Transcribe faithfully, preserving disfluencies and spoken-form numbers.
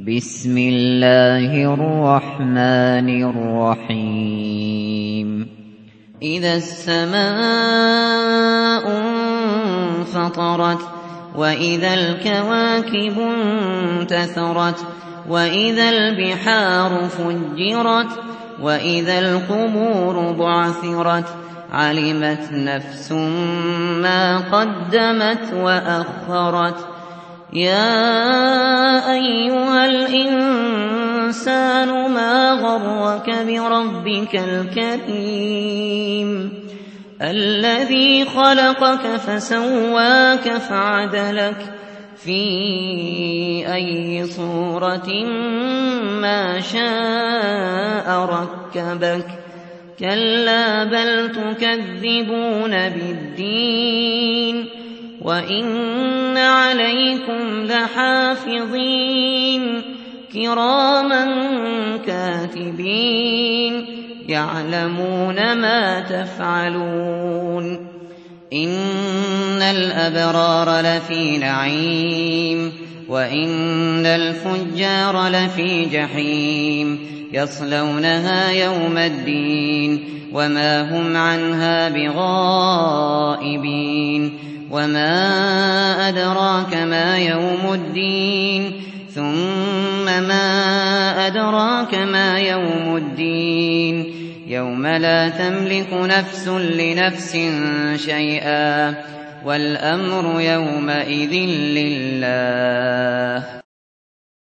بسم الله الرحمن الرحيم إذا السماء انفطرت وإذا الكواكب انتثرت وإذا البحار فجرت وإذا القبور بعثرت علمت نفس ما قدمت وأخرت يا أيها الإنسان ما غرك بربك الكريم الذي خلقك فسواك فعدلك في أي صورة ما شاء ركبك كلا بل تكذبون بالدين وإن عليكم لحافظين كراما كاتبين يعلمون ما تفعلون إن الأبرار لفي نعيم وإن الفجار لفي جحيم يصلونها يوم الدين وما هم عنها بغائبين وما أدراك ما يوم الدين ثم ما أدراك ما يوم الدين يوم لا تملك نفس لنفس شيئا والأمر يومئذ لله